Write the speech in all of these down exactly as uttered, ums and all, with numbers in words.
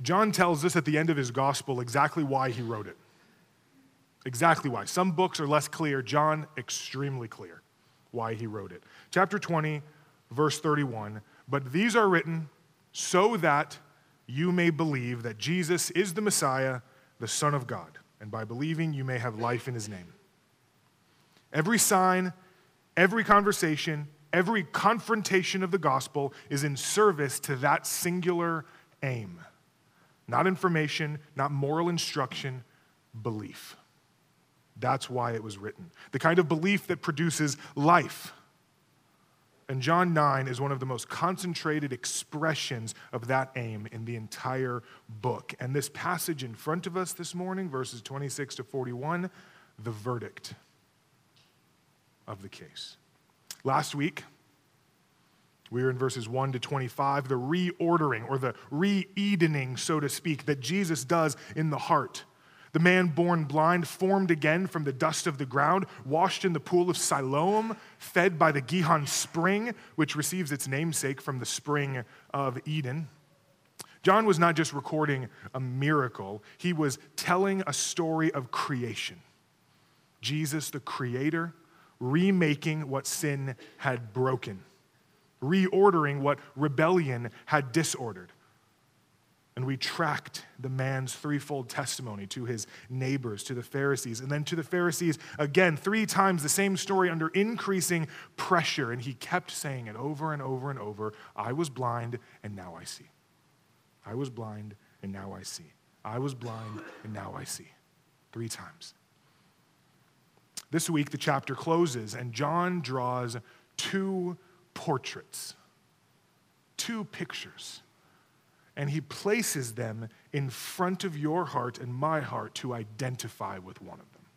John tells us at the end of his gospel exactly why he wrote it. Exactly why. Some books are less clear. John, extremely clear why he wrote it. Chapter twenty, verse thirty-one, but these are written so that you may believe that Jesus is the Messiah, the Son of God, and by believing you may have life in his name. Every sign, every conversation, every confrontation of the gospel is in service to that singular aim. Not information, not moral instruction, belief. That's why it was written. The kind of belief that produces life. And John nine is one of the most concentrated expressions of that aim in the entire book. And this passage in front of us this morning, verses twenty-six to forty-one, the verdict of the case. Last week, we were in verses one to twenty-five, the reordering or the re-Edening, so to speak, that Jesus does in the heart. The man born blind, formed again from the dust of the ground, washed in the pool of Siloam, fed by the Gihon spring, which receives its namesake from the spring of Eden. John was not just recording a miracle, he was telling a story of creation. Jesus, the creator, remaking what sin had broken, reordering what rebellion had disordered. And we tracked the man's threefold testimony to his neighbors, to the Pharisees, and then to the Pharisees again, three times the same story under increasing pressure. And he kept saying it over and over and over. I was blind, and now I see. I was blind, and now I see. I was blind, and now I see. Three times. This week, the chapter closes, and John draws two portraits, two pictures. And he places them in front of your heart and my heart to identify with one of them.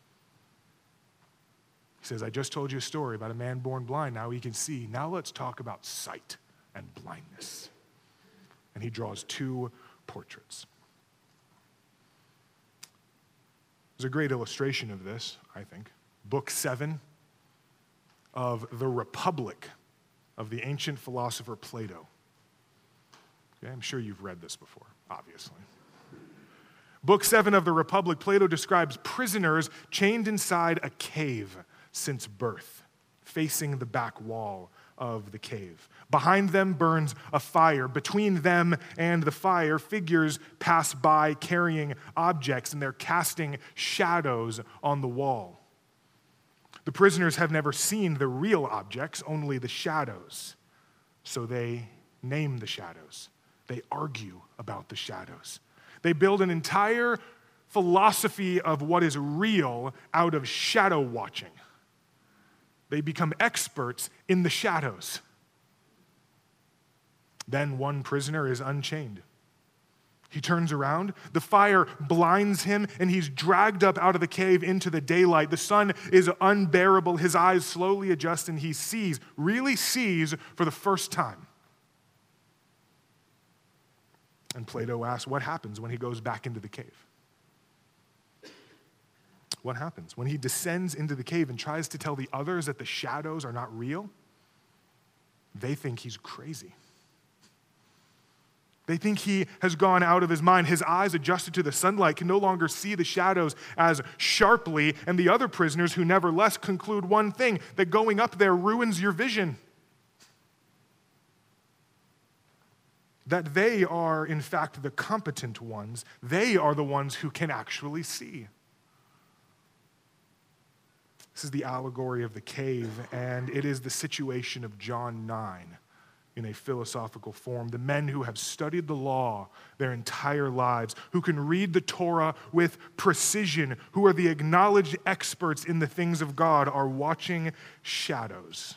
He says, I just told you a story about a man born blind. Now he can see. Now let's talk about sight and blindness. And he draws two portraits. There's a great illustration of this, I think. Book seven of The Republic of the ancient philosopher Plato. Okay, I'm sure you've read this before, obviously. Book seven of the Republic, Plato describes prisoners chained inside a cave since birth, facing the back wall of the cave. Behind them burns a fire. Between them and the fire, figures pass by carrying objects, and they're casting shadows on the wall. The prisoners have never seen the real objects, only the shadows. So they name the shadows. They argue about the shadows. They build an entire philosophy of what is real out of shadow watching. They become experts in the shadows. Then one prisoner is unchained. He turns around, the fire blinds him, and he's dragged up out of the cave into the daylight. The sun is unbearable. His eyes slowly adjust, and he sees, really sees for the first time. And Plato asks, what happens when he goes back into the cave? What happens when he descends into the cave and tries to tell the others that the shadows are not real? They think he's crazy. They think he has gone out of his mind. His eyes, adjusted to the sunlight, can no longer see the shadows as sharply, and the other prisoners, who nevertheless conclude one thing, that going up there ruins your vision. That they are, in fact, the competent ones. They are the ones who can actually see. This is the allegory of the cave, and it is the situation of John nine in a philosophical form. The men who have studied the law their entire lives, who can read the Torah with precision, who are the acknowledged experts in the things of God, are watching shadows.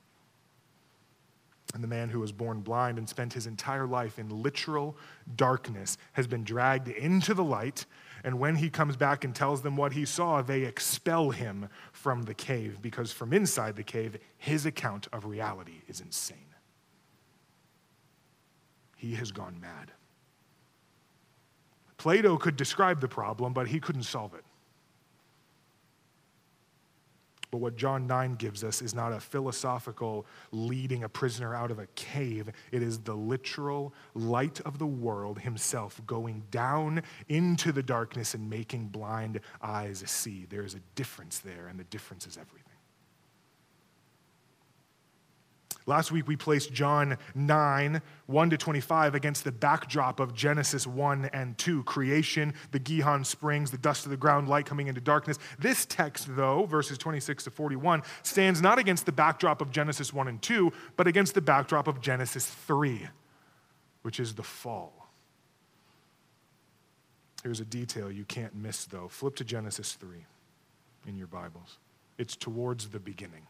And the man who was born blind and spent his entire life in literal darkness has been dragged into the light, and when he comes back and tells them what he saw, they expel him from the cave, because from inside the cave, his account of reality is insane. He has gone mad. Plato could describe the problem, but he couldn't solve it. But what John nine gives us is not a philosophical leading a prisoner out of a cave. It is the literal light of the world himself going down into the darkness and making blind eyes see. There is a difference there, and the difference is everything. Last week we placed John nine, one to twenty-five against the backdrop of Genesis one and two, creation, the Gihon springs, the dust of the ground, light coming into darkness. This text, though, verses twenty-six to forty-one, stands not against the backdrop of Genesis one and two, but against the backdrop of Genesis three, which is the fall. Here's a detail you can't miss, though. Flip to Genesis three in your Bibles. It's towards the beginning.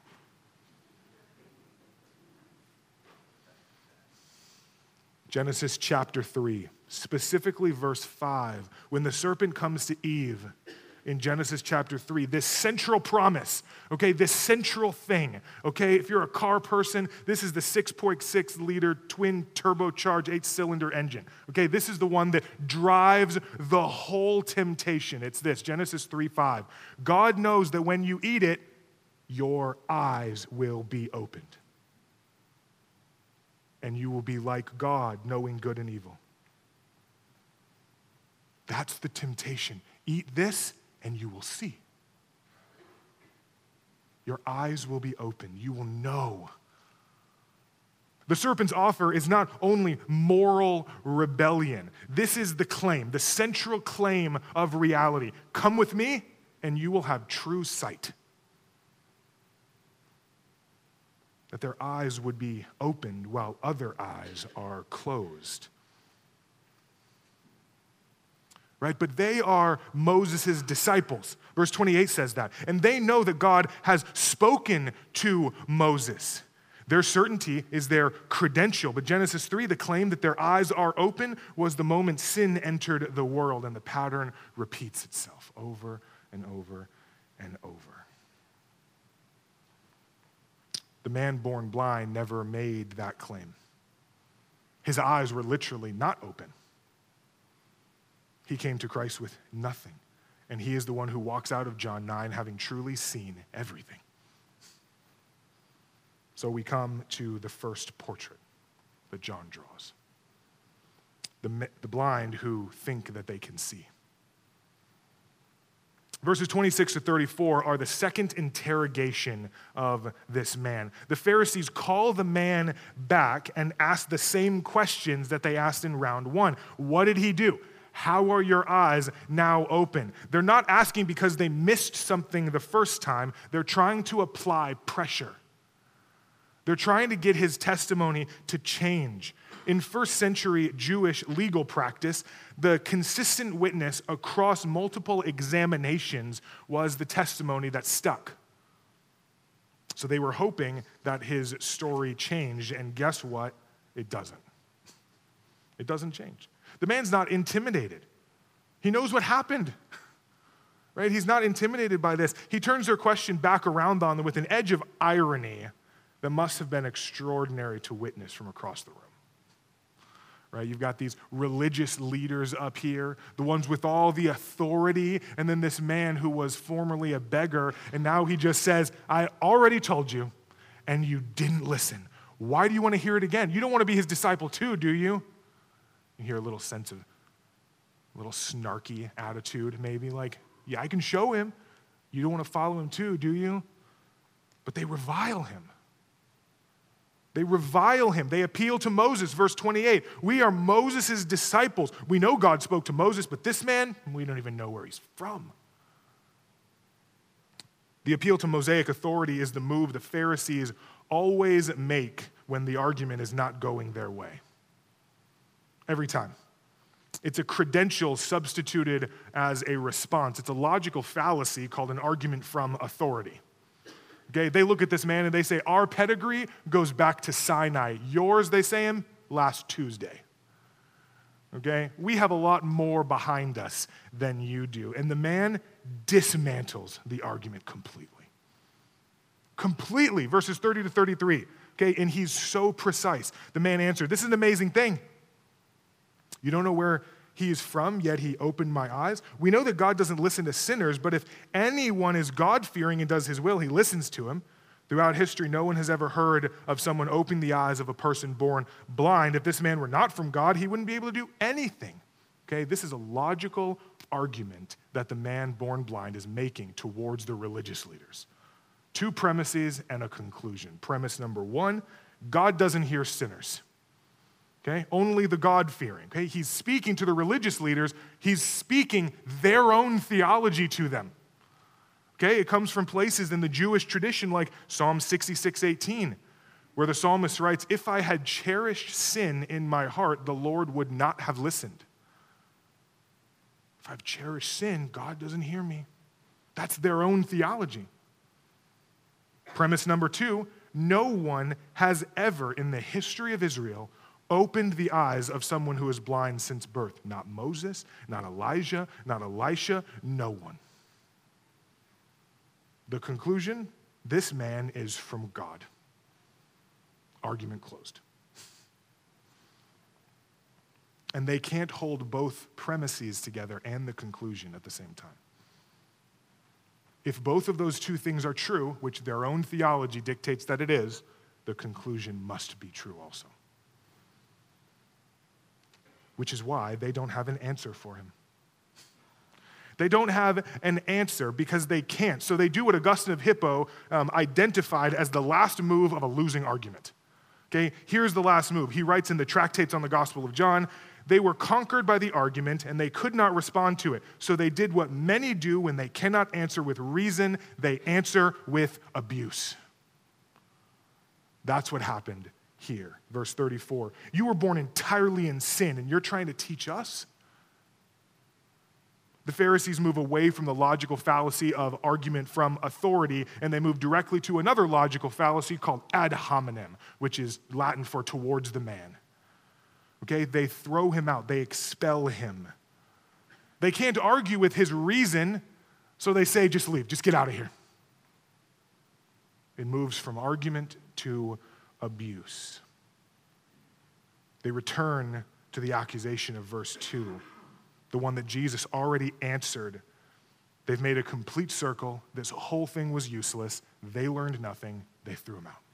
Genesis chapter three, specifically verse five, when the serpent comes to Eve in Genesis chapter three, this central promise, okay, this central thing, okay, if you're a car person, this is the six point six liter twin turbocharged eight cylinder engine, okay, this is the one that drives the whole temptation. It's this, Genesis three five. God knows that when you eat it, your eyes will be opened. And you will be like God, knowing good and evil. That's the temptation. Eat this, and you will see. Your eyes will be open. You will know. The serpent's offer is not only moral rebellion. This is the claim, the central claim of reality. Come with me, and you will have true sight. That their eyes would be opened while other eyes are closed. Right? But they are Moses' disciples. Verse twenty-eight says that. And they know that God has spoken to Moses. Their certainty is their credential. But Genesis three, the claim that their eyes are open was the moment sin entered the world, and the pattern repeats itself over and over and over. The man born blind never made that claim. His eyes were literally not open. He came to Christ with nothing, and he is the one who walks out of John nine having truly seen everything. So we come to the first portrait that John draws. The, the blind who think that they can see. Verses twenty-six to thirty-four are the second interrogation of this man. The Pharisees call the man back and ask the same questions that they asked in round one. What did he do? How are your eyes now open? They're not asking because they missed something the first time. They're trying to apply pressure. They're trying to get his testimony to change. In first century Jewish legal practice, the consistent witness across multiple examinations was the testimony that stuck. So they were hoping that his story changed, and guess what? It doesn't. It doesn't change. The man's not intimidated. He knows what happened, right? He's not intimidated by this. He turns their question back around on them with an edge of irony that must have been extraordinary to witness from across the room. Right, you've got these religious leaders up here, the ones with all the authority, and then this man who was formerly a beggar, and now he just says, I already told you, and you didn't listen. Why do you want to hear it again? You don't want to be his disciple too, do you? You hear a little sense of, a little snarky attitude, maybe like, yeah, I can show him. You don't want to follow him too, do you? But they revile him. They revile him. They appeal to Moses. Verse twenty-eight, we are Moses' disciples. We know God spoke to Moses, but this man, we don't even know where he's from. The appeal to Mosaic authority is the move the Pharisees always make when the argument is not going their way. Every time. It's a credential substituted as a response. It's a logical fallacy called an argument from authority. Okay, they look at this man and they say, our pedigree goes back to Sinai. Yours, they say him, last Tuesday. Okay, we have a lot more behind us than you do. And the man dismantles the argument completely. Completely, verses thirty to thirty-three. Okay, and he's so precise. The man answered, this is an amazing thing. You don't know where he is from, yet he opened my eyes. We know that God doesn't listen to sinners, but if anyone is God-fearing and does his will, he listens to him. Throughout history, no one has ever heard of someone opening the eyes of a person born blind. If this man were not from God, he wouldn't be able to do anything. Okay, this is a logical argument that the man born blind is making towards the religious leaders. Two premises and a conclusion. Premise number one, God doesn't hear sinners. Okay, only the God-fearing. Okay, he's speaking to the religious leaders. He's speaking their own theology to them. Okay, it comes from places in the Jewish tradition like Psalm sixty-six eighteen, where the psalmist writes, "If I had cherished sin in my heart, the Lord would not have listened." If I've cherished sin, God doesn't hear me. That's their own theology. Premise number two, no one has ever in the history of Israel opened the eyes of someone who is blind since birth. Not Moses, not Elijah, not Elisha, no one. The conclusion, this man is from God. Argument closed. And they can't hold both premises together and the conclusion at the same time. If both of those two things are true, which their own theology dictates that it is, the conclusion must be true also. Which is why they don't have an answer for him. They don't have an answer because they can't. So they do what Augustine of Hippo um, identified as the last move of a losing argument. Okay, here's the last move. He writes in the Tractates on the Gospel of John, they were conquered by the argument and they could not respond to it. So they did what many do when they cannot answer with reason, they answer with abuse. That's what happened here. Verse thirty-four, you were born entirely in sin and you're trying to teach us? The Pharisees move away from the logical fallacy of argument from authority, and they move directly to another logical fallacy called ad hominem, which is Latin for towards the man. Okay, they throw him out, they expel him. They can't argue with his reason, so they say, just leave, just get out of here. It moves from argument to abuse. They return to the accusation of verse two. The one that Jesus already answered. They've made a complete circle. This whole thing was useless. They learned nothing. They threw him out.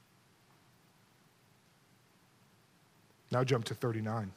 Now jump to thirty-nine.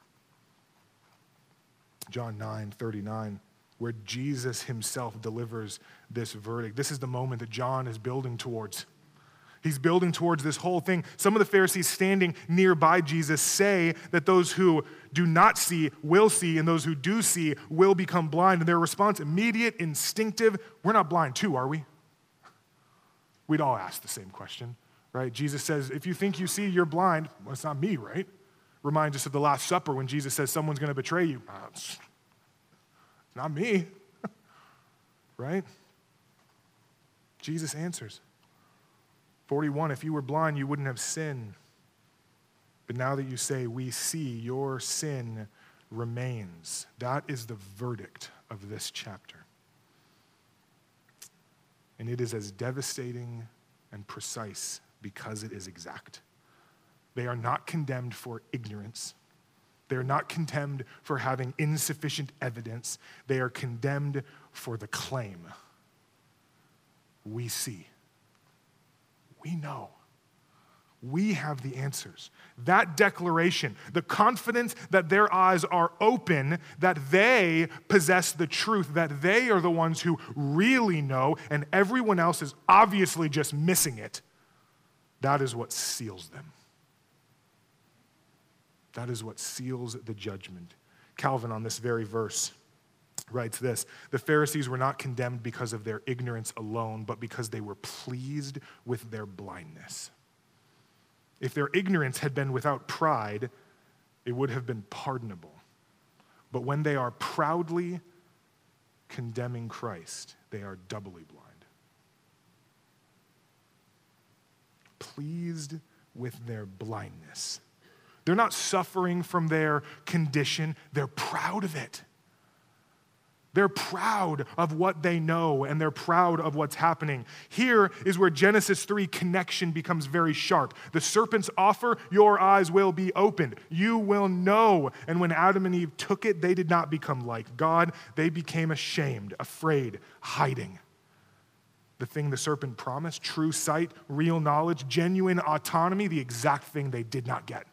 John nine thirty-nine, where Jesus himself delivers this verdict. This is the moment that John is building towards. He's building towards this whole thing. Some of the Pharisees standing nearby Jesus say that those who do not see will see, and those who do see will become blind. And their response, immediate, instinctive, we're not blind too, are we? We'd all ask the same question, right? Jesus says, if you think you see, you're blind. Well, it's not me, right? Reminds us of the Last Supper when Jesus says someone's going to betray you. Uh, it's not me, right? Jesus answers. forty-one, if you were blind, you wouldn't have sinned. But now that you say, we see, your sin remains. That is the verdict of this chapter. And it is as devastating and precise because it is exact. They are not condemned for ignorance. They are not condemned for having insufficient evidence. They are condemned for the claim. We see. We know. We have the answers. That declaration, the confidence that their eyes are open, that they possess the truth, that they are the ones who really know, and everyone else is obviously just missing it, that is what seals them. That is what seals the judgment. Calvin, on this very verse, writes this: the Pharisees were not condemned because of their ignorance alone, but because they were pleased with their blindness. If their ignorance had been without pride, it would have been pardonable. But when they are proudly condemning Christ, they are doubly blind. Pleased with their blindness. They're not suffering from their condition, they're proud of it. They're proud of what they know, and they're proud of what's happening. Here is where Genesis three connection becomes very sharp. The serpent's offer, your eyes will be opened. You will know. And when Adam and Eve took it, they did not become like God. They became ashamed, afraid, hiding. The thing the serpent promised, true sight, real knowledge, genuine autonomy, the exact thing they did not get.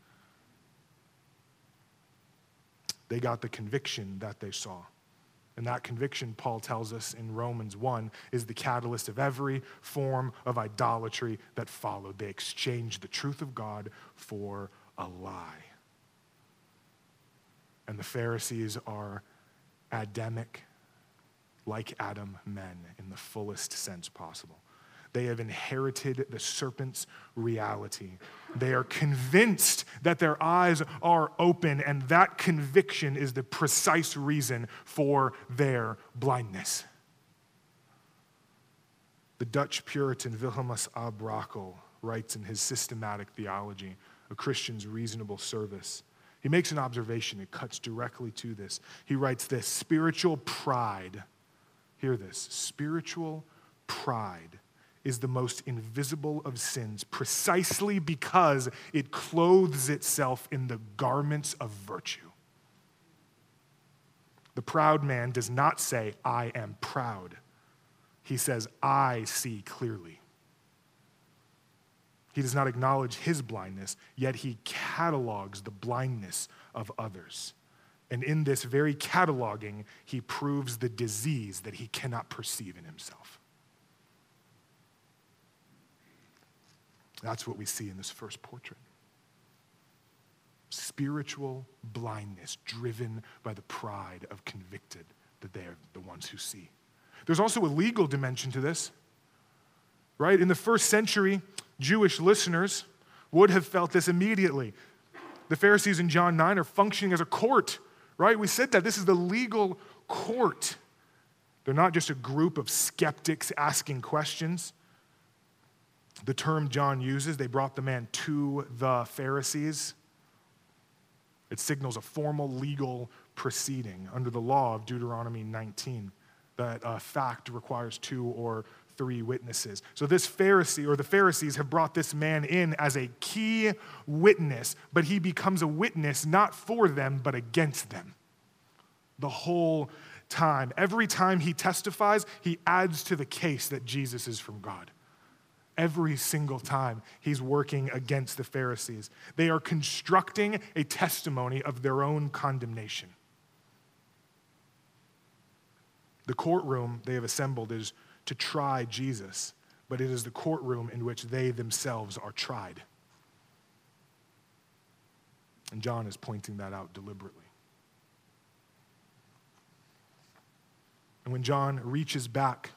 They got the conviction that they saw. And that conviction, Paul tells us in Romans one, is the catalyst of every form of idolatry that followed. They exchanged the truth of God for a lie. And the Pharisees are Adamic, like Adam, men in the fullest sense possible. They have inherited the serpent's reality. They are convinced that their eyes are open, and that conviction is the precise reason for their blindness. The Dutch Puritan Wilhelmus A. Brakel writes in his Systematic Theology, A Christian's Reasonable Service. He makes an observation. It cuts directly to this. He writes this: spiritual pride, hear this, spiritual pride is the most invisible of sins precisely because it clothes itself in the garments of virtue. The proud man does not say, I am proud. He says, I see clearly. He does not acknowledge his blindness, yet he catalogs the blindness of others. And in this very cataloging, he proves the disease that he cannot perceive in himself. That's what we see in this first portrait. Spiritual blindness driven by the pride of convicted that they are the ones who see. There's also a legal dimension to this, right? In the first century, Jewish listeners would have felt this immediately. The Pharisees in John nine are functioning as a court, right? We said that. This is the legal court. They're not just a group of skeptics asking questions. The term John uses, they brought the man to the Pharisees. It signals a formal legal proceeding under the law of Deuteronomy nineteen, that a fact requires two or three witnesses. So this Pharisee, or the Pharisees, have brought this man in as a key witness, but he becomes a witness not for them, but against them. The whole time. Every time he testifies, he adds to the case that Jesus is from God. Every single time he's working against the Pharisees. They are constructing a testimony of their own condemnation. The courtroom they have assembled is to try Jesus, but it is the courtroom in which they themselves are tried. And John is pointing that out deliberately. And when John reaches back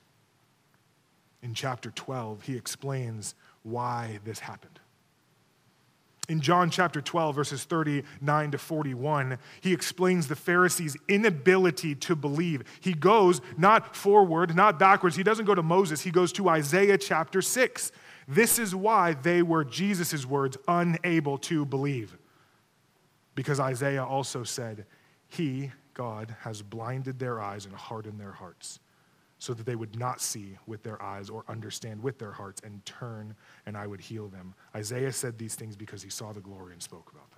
in chapter twelve, he explains why this happened. In John chapter twelve, verses thirty-nine to forty-one, he explains the Pharisees' inability to believe. He goes not forward, not backwards. He doesn't go to Moses. He goes to Isaiah chapter six. This is why they were, Jesus' words, unable to believe. Because Isaiah also said, he, God, has blinded their eyes and hardened their hearts, so that they would not see with their eyes or understand with their hearts and turn, and I would heal them. Isaiah said these things because he saw the glory and spoke about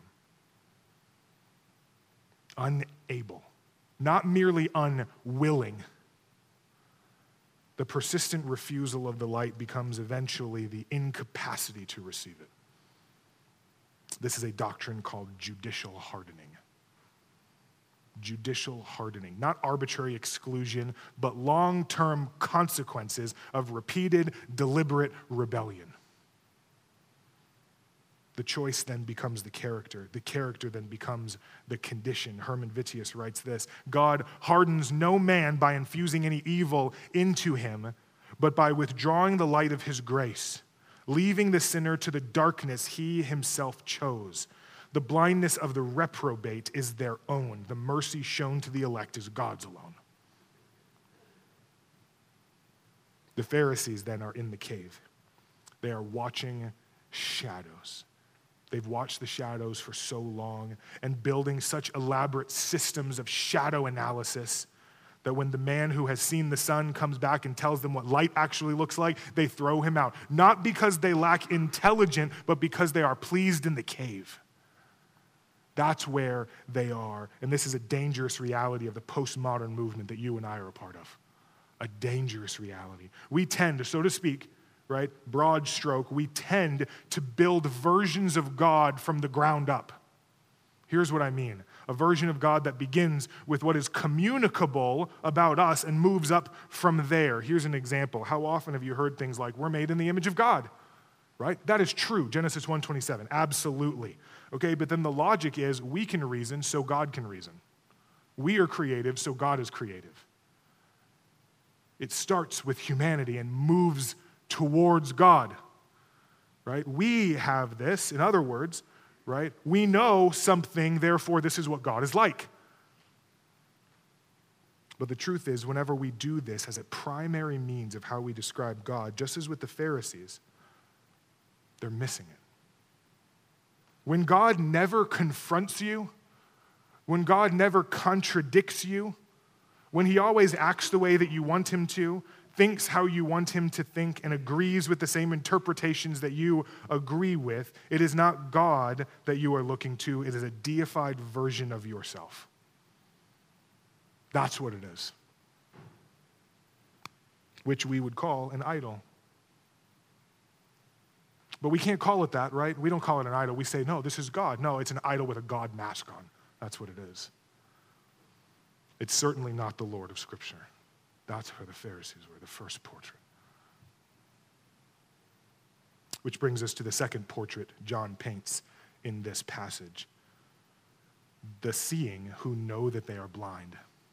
them. Unable, not merely unwilling. The persistent refusal of the light becomes eventually the incapacity to receive it. This is a doctrine called judicial hardening. Judicial hardening, not arbitrary exclusion, but long-term consequences of repeated, deliberate rebellion. The choice then becomes the character. The character then becomes the condition. Herman Vitius writes this: God hardens no man by infusing any evil into him, but by withdrawing the light of his grace, leaving the sinner to the darkness he himself chose. The blindness of the reprobate is their own. The mercy shown to the elect is God's alone. The Pharisees then are in the cave. They are watching shadows. They've watched the shadows for so long and building such elaborate systems of shadow analysis that when the man who has seen the sun comes back and tells them what light actually looks like, they throw him out. Not because they lack intelligence, but because they are pleased in the cave. That's where they are. And this is a dangerous reality of the postmodern movement that you and I are a part of. A dangerous reality. We tend, so to speak, right, broad stroke, we tend to build versions of God from the ground up. Here's what I mean. A version of God that begins with what is communicable about us and moves up from there. Here's an example. How often have you heard things like, we're made in the image of God, right? That is true, Genesis one twenty-seven, absolutely. Okay, but then the logic is we can reason, so God can reason. We are creative, so God is creative. It starts with humanity and moves towards God, right? We have this, in other words, right? We know something, therefore this is what God is like. But the truth is, whenever we do this as a primary means of how we describe God, just as with the Pharisees, they're missing it. When God never confronts you, when God never contradicts you, when he always acts the way that you want him to, thinks how you want him to think, and agrees with the same interpretations that you agree with, it is not God that you are looking to. It is a deified version of yourself. That's what it is, which we would call an idol. But we can't call it that, right? We don't call it an idol. We say, no, this is God. No, it's an idol with a God mask on. That's what it is. It's certainly not the Lord of Scripture. That's where the Pharisees were, the first portrait. Which brings us to the second portrait John paints in this passage. The seeing who know that they are blind.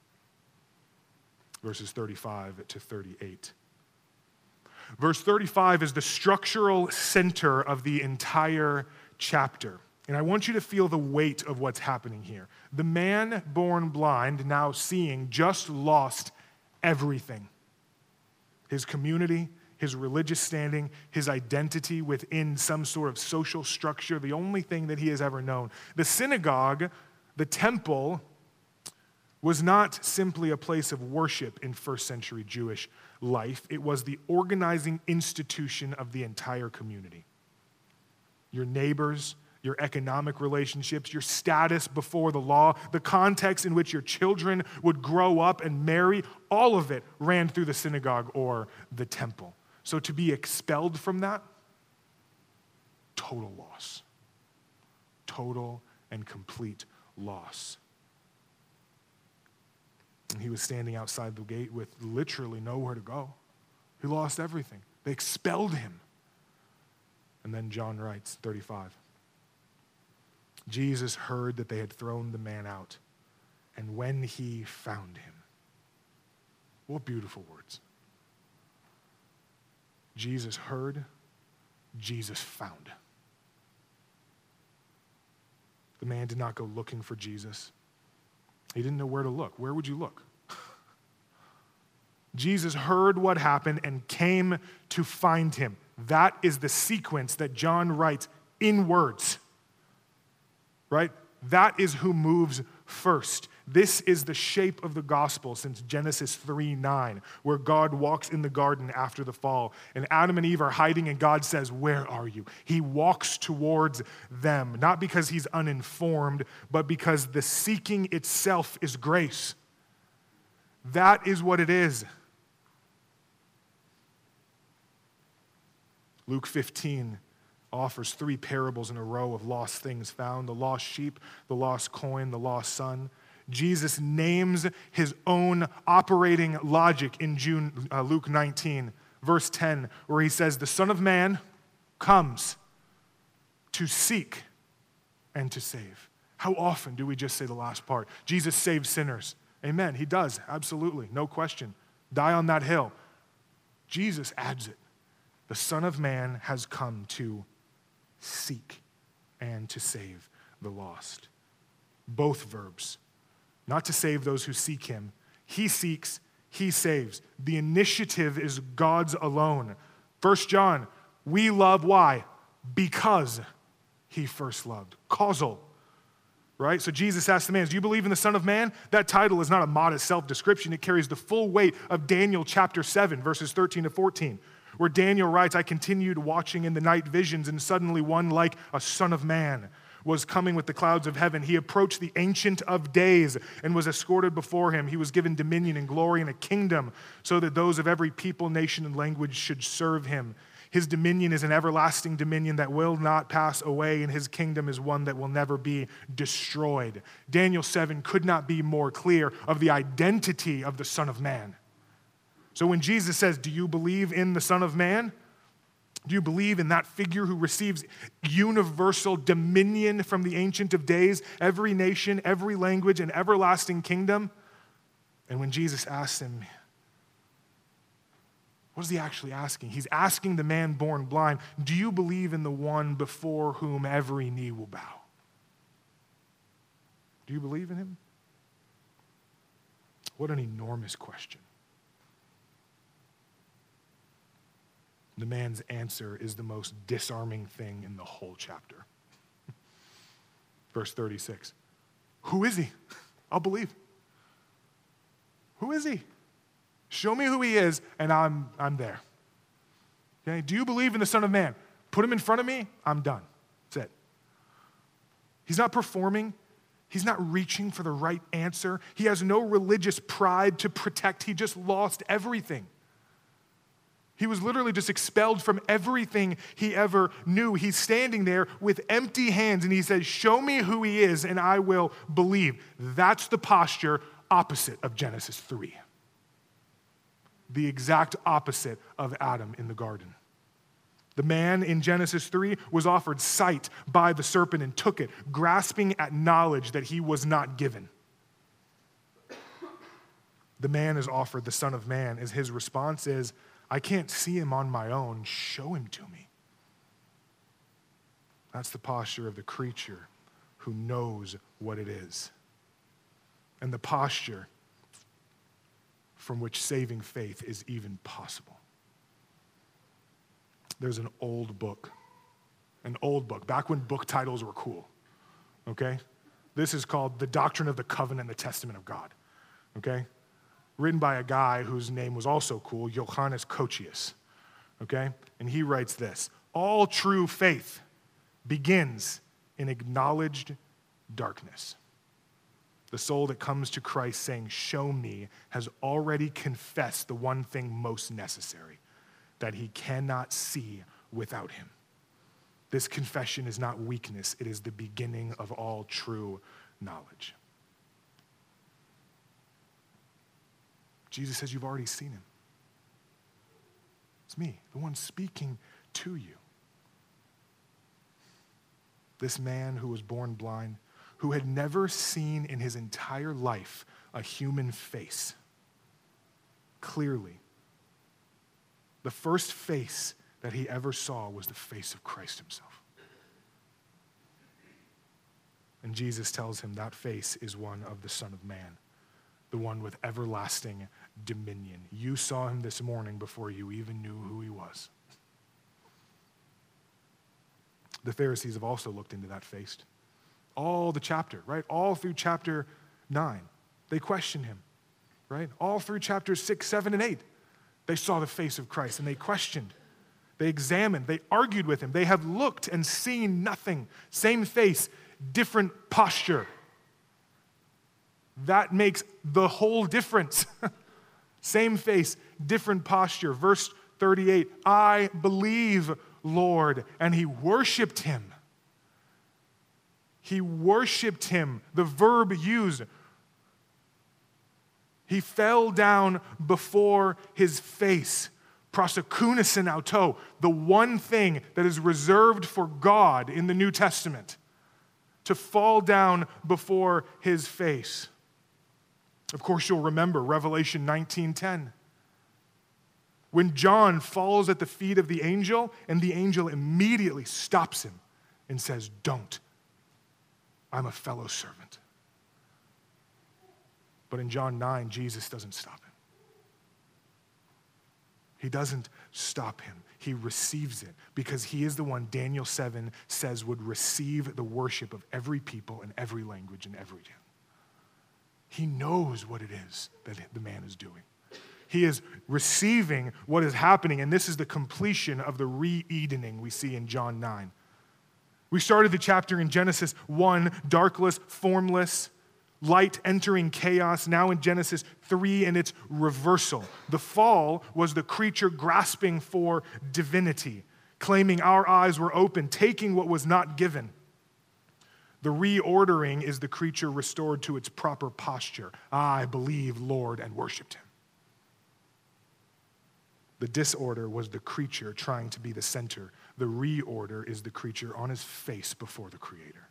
Verses thirty-five to thirty-eight. Verse thirty-five is the structural center of the entire chapter. And I want you to feel the weight of what's happening here. The man born blind, now seeing, just lost everything. His community, his religious standing, his identity within some sort of social structure, the only thing that he has ever known. The synagogue, the temple, was not simply a place of worship in first century Jewish life. It was the organizing institution of the entire community. Your neighbors, your economic relationships, your status before the law, the context in which your children would grow up and marry, all of it ran through the synagogue or the temple. So to be expelled from that, total loss. Total and complete loss. And he was standing outside the gate with literally nowhere to go. He lost everything. They expelled him. And then John writes, thirty-five. Jesus heard that they had thrown the man out, and when he found him. What beautiful words. Jesus heard, Jesus found. The man did not go looking for Jesus. He didn't know where to look. Where would you look? Jesus heard what happened and came to find him. That is the sequence that John writes in words. Right? That is who moves first. This is the shape of the gospel since Genesis three nine, where God walks in the garden after the fall, and Adam and Eve are hiding, and God says, "Where are you?" He walks towards them, not because he's uninformed, but because the seeking itself is grace. That is what it is. Luke fifteen offers three parables in a row of lost things found: the lost sheep, the lost coin, the lost son. Jesus names his own operating logic in June, uh, Luke nineteen, verse ten, where he says, "The Son of Man comes to seek and to save." How often do we just say the last part? Jesus saves sinners. Amen. He does, absolutely, no question. Die on that hill. Jesus adds it. The Son of Man has come to seek and to save the lost. Both verbs. Not to save those who seek him. He seeks, he saves. The initiative is God's alone. First John, we love why? Because he first loved. Causal, right? So Jesus asked the man, do you believe in the Son of Man? That title is not a modest self-description. It carries the full weight of Daniel chapter seven, verses thirteen to fourteen, where Daniel writes, I continued watching in the night visions, and suddenly one like a son of man was coming with the clouds of heaven. He approached the Ancient of Days and was escorted before him. He was given dominion and glory and a kingdom so that those of every people, nation, and language should serve him. His dominion is an everlasting dominion that will not pass away, and his kingdom is one that will never be destroyed. Daniel seven could not be more clear of the identity of the Son of Man. So when Jesus says, do you believe in the Son of Man? Do you believe in that figure who receives universal dominion from the Ancient of Days, every nation, every language, and everlasting kingdom? And when Jesus asks him, what is he actually asking? He's asking the man born blind, do you believe in the one before whom every knee will bow? Do you believe in him? What an enormous question. The man's answer is the most disarming thing in the whole chapter. Verse thirty-six. Who is he? I'll believe. Who is he? Show me who he is, and I'm, I'm there. Okay? Do you believe in the Son of Man? Put him in front of me, I'm done. That's it. He's not performing. He's not reaching for the right answer. He has no religious pride to protect. He just lost everything. He was literally just expelled from everything he ever knew. He's standing there with empty hands, and he says, show me who he is, and I will believe. That's the posture opposite of Genesis three. The exact opposite of Adam in the garden. The man in Genesis three was offered sight by the serpent and took it, grasping at knowledge that he was not given. The man is offered the Son of Man, as his response is, I can't see him on my own. Show him to me. That's the posture of the creature who knows what it is. And the posture from which saving faith is even possible. There's an old book, an old book, back when book titles were cool, okay? This is called The Doctrine of the Covenant and the Testament of God, okay? Written by a guy whose name was also cool, Johannes Kochius, okay? And he writes this, all true faith begins in acknowledged darkness. The soul that comes to Christ saying, show me, has already confessed the one thing most necessary, that he cannot see without him. This confession is not weakness, it is the beginning of all true knowledge. Jesus says, you've already seen him. It's me, the one speaking to you. This man who was born blind, who had never seen in his entire life a human face, clearly, the first face that he ever saw was the face of Christ himself. And Jesus tells him that face is one of the Son of Man, the one with everlasting dominion. You saw him this morning before you even knew who he was. The Pharisees have also looked into that face. All the chapter, right? All through chapter nine, they questioned him, right? All through chapters six, seven, and eight, they saw the face of Christ and they questioned. They examined, they argued with him. They have looked and seen nothing. Same face, different posture. That makes the whole difference. Same face, different posture. Verse thirty-eight, I believe, Lord. And he worshiped him. He worshiped him. The verb used. He fell down before his face. Prosekunesin auto, the one thing that is reserved for God in the New Testament, to fall down before his face. Of course, you'll remember Revelation nineteen ten. When John falls at the feet of the angel, and the angel immediately stops him and says, don't. I'm a fellow servant. But in John nine, Jesus doesn't stop him. He doesn't stop him. He receives it because he is the one Daniel seven says would receive the worship of every people and every language and every tongue. He knows what it is that the man is doing. He is receiving what is happening, and this is the completion of the re-Edening we see in John nine. We started the chapter in Genesis one, darkless, formless, light entering chaos. Now in Genesis three, and its reversal. The fall was the creature grasping for divinity, claiming our eyes were open, taking what was not given. The reordering is the creature restored to its proper posture. I believe, Lord, and worshiped him. The disorder was the creature trying to be the center. The reorder is the creature on his face before the Creator.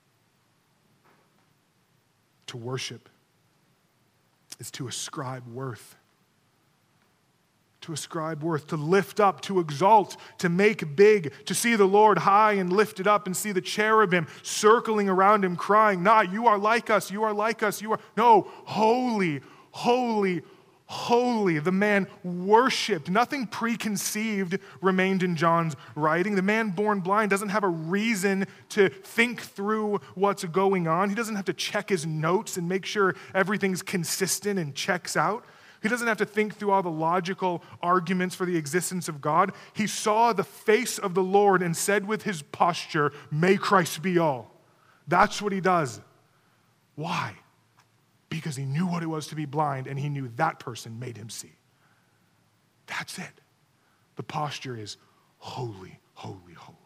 To worship is to ascribe worth. To ascribe worth, to lift up, to exalt, to make big, to see the Lord high and lifted up and see the cherubim circling around him crying, not you are like us, you are like us, you are, no, holy, holy, holy. The man worshiped. Nothing preconceived remained in John's writing. The man born blind doesn't have a reason to think through what's going on. He doesn't have to check his notes and make sure everything's consistent and checks out. He doesn't have to think through all the logical arguments for the existence of God. He saw the face of the Lord and said with his posture, may Christ be all. That's what he does. Why? Because he knew what it was to be blind, and he knew that person made him see. That's it. The posture is holy, holy, holy.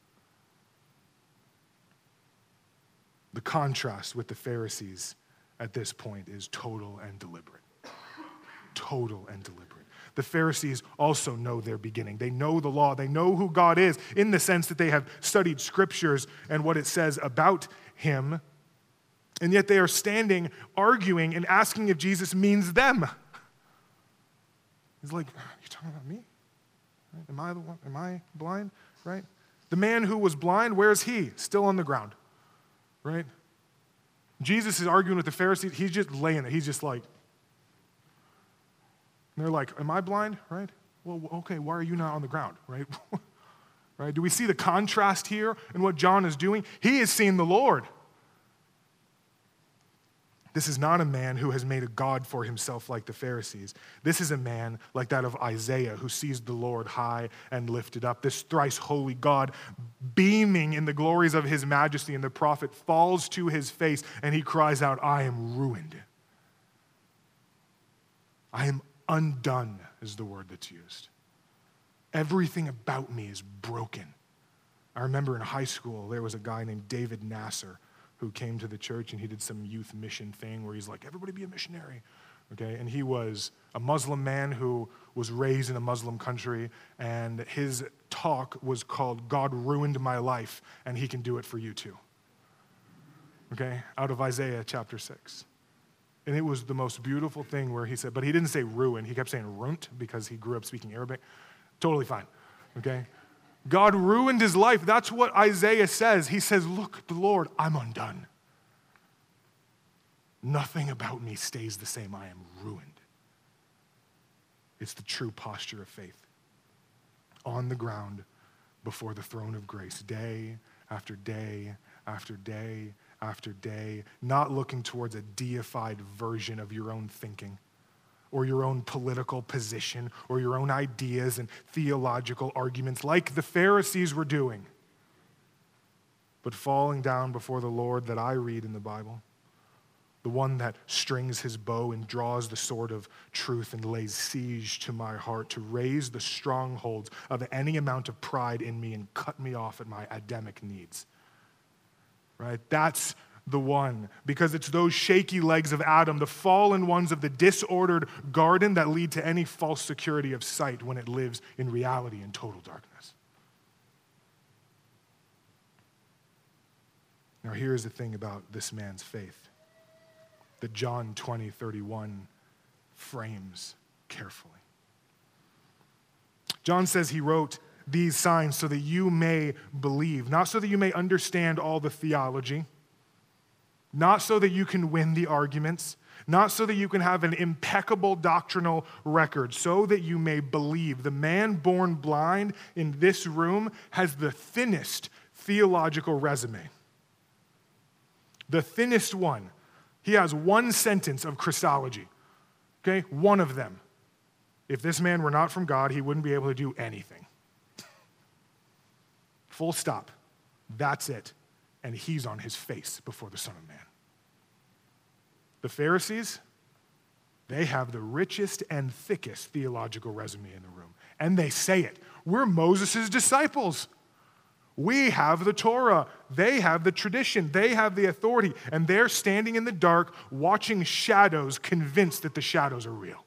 The contrast with the Pharisees at this point is total and deliberate. Total and deliberate. The Pharisees also know their beginning. They know the law. They know who God is in the sense that they have studied scriptures and what it says about him. And yet they are standing, arguing, and asking if Jesus means them. He's like, are you talking about me? Right? Am I the one? Am I blind? Right? The man who was blind, where is he? Still on the ground. Right? Jesus is arguing with the Pharisees. He's just laying there. He's just like, and they're like, am I blind? Right? Well, okay, why are you not on the ground? Right? Right? Do we see the contrast here in what John is doing? He has seen the Lord. This is not a man who has made a god for himself like the Pharisees. This is a man like that of Isaiah who sees the Lord high and lifted up. This thrice holy God beaming in the glories of his majesty, and the prophet falls to his face and he cries out, I am ruined. I am undone is the word that's used. Everything about me is broken. I remember in high school there was a guy named David Nasser who came to the church, and he did some youth mission thing where he's like, everybody be a missionary, okay? And he was a Muslim man who was raised in a Muslim country, and his talk was called, God Ruined My Life, and he can do it for you too, okay? Out of Isaiah chapter six. And it was the most beautiful thing where he said, but he didn't say ruin, he kept saying runt because he grew up speaking Arabic. Totally fine, okay? God ruined his life. That's what Isaiah says. He says, look, the Lord, I'm undone. Nothing about me stays the same. I am ruined. It's the true posture of faith. On the ground before the throne of grace, day after day after day after day, not looking towards a deified version of your own thinking, or your own political position, or your own ideas and theological arguments like the Pharisees were doing, but falling down before the Lord that I read in the Bible, the one that strings his bow and draws the sword of truth and lays siege to my heart to raise the strongholds of any amount of pride in me and cut me off at my Adamic needs. Right? That's the one, because it's those shaky legs of Adam, the fallen ones of the disordered garden, that lead to any false security of sight when it lives in reality in total darkness. Now here's the thing about this man's faith that John twenty thirty-one frames carefully. John says he wrote these signs so that you may believe, not so that you may understand all the theology, not so that you can win the arguments, not so that you can have an impeccable doctrinal record, so that you may believe. The man born blind in this room has the thinnest theological resume. The thinnest one. He has one sentence of Christology, okay? One of them. If this man were not from God, he wouldn't be able to do anything. Full stop. That's it. And he's on his face before the Son of Man. The Pharisees, they have the richest and thickest theological resume in the room. And they say it. We're Moses' disciples. We have the Torah. They have the tradition. They have the authority. And they're standing in the dark, watching shadows, convinced that the shadows are real.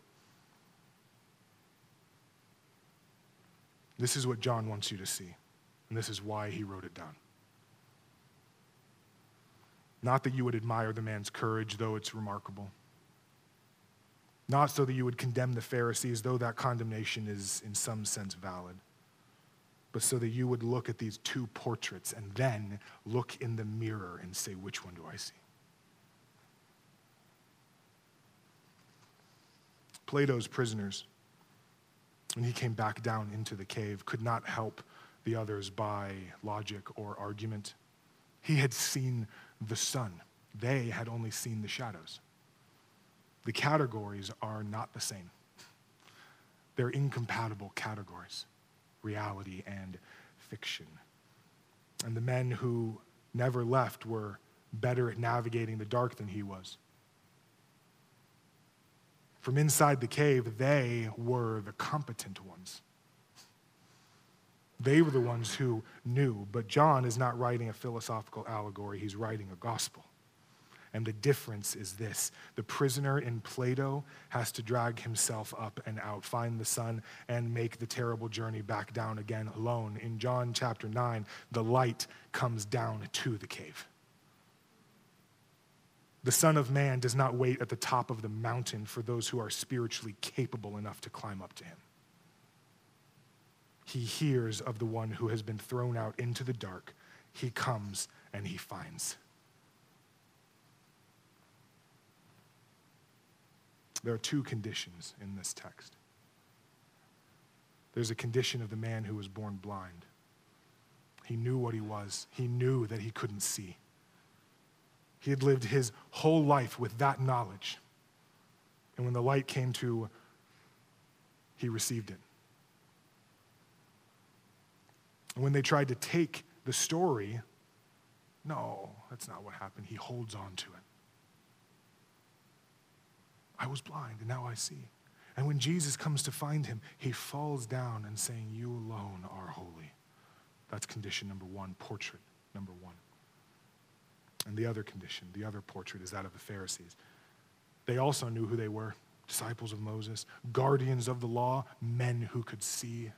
This is what John wants you to see. And this is why he wrote it down. Not that you would admire the man's courage, though it's remarkable. Not so that you would condemn the Pharisees, though that condemnation is in some sense valid. But so that you would look at these two portraits and then look in the mirror and say, which one do I see? Plato's prisoners, when he came back down into the cave, could not help the others by logic or argument. He had seen the sun. They had only seen the shadows. The categories are not the same. They're incompatible categories, reality and fiction. And the men who never left were better at navigating the dark than he was. From inside the cave, they were the competent ones. They were the ones who knew, but John is not writing a philosophical allegory, he's writing a gospel. And the difference is this: the prisoner in Plato has to drag himself up and out, find the sun, and make the terrible journey back down again alone. In John chapter nine, the light comes down to the cave. The Son of Man does not wait at the top of the mountain for those who are spiritually capable enough to climb up to him. He hears of the one who has been thrown out into the dark. He comes and he finds. There are two conditions in this text. There's a condition of the man who was born blind. He knew what he was. He knew that he couldn't see. He had lived his whole life with that knowledge. And when the light came to, he received it. And when they tried to take the story, no, that's not what happened. He holds on to it. I was blind, and now I see. And when Jesus comes to find him, he falls down and saying, you alone are holy. That's condition number one, portrait number one. And the other condition, the other portrait, is that of the Pharisees. They also knew who they were, disciples of Moses, guardians of the law, men who could see.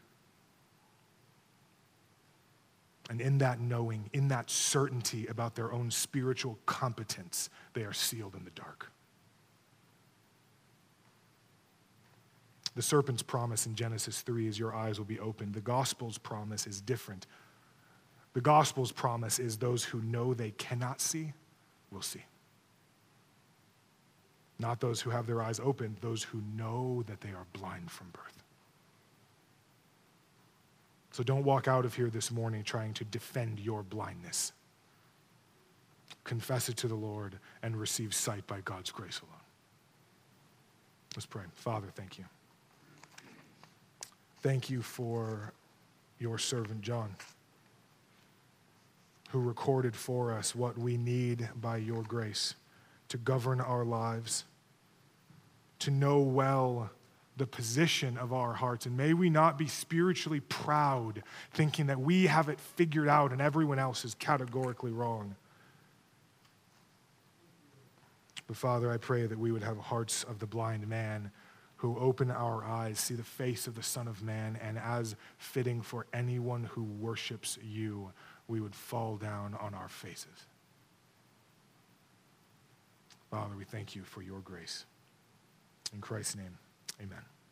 And in that knowing, in that certainty about their own spiritual competence, they are sealed in the dark. The serpent's promise in Genesis three is your eyes will be opened. The gospel's promise is different. The gospel's promise is those who know they cannot see will see. Not those who have their eyes opened, those who know that they are blind from birth. So don't walk out of here this morning trying to defend your blindness. Confess it to the Lord and receive sight by God's grace alone. Let's pray. Father, thank you. Thank you for your servant John, who recorded for us what we need by your grace to govern our lives, to know well the position of our hearts. And may we not be spiritually proud, thinking that we have it figured out and everyone else is categorically wrong. But Father, I pray that we would have hearts of the blind man who open our eyes, see the face of the Son of Man, and as fitting for anyone who worships you, we would fall down on our faces. Father, we thank you for your grace. In Christ's name, amen.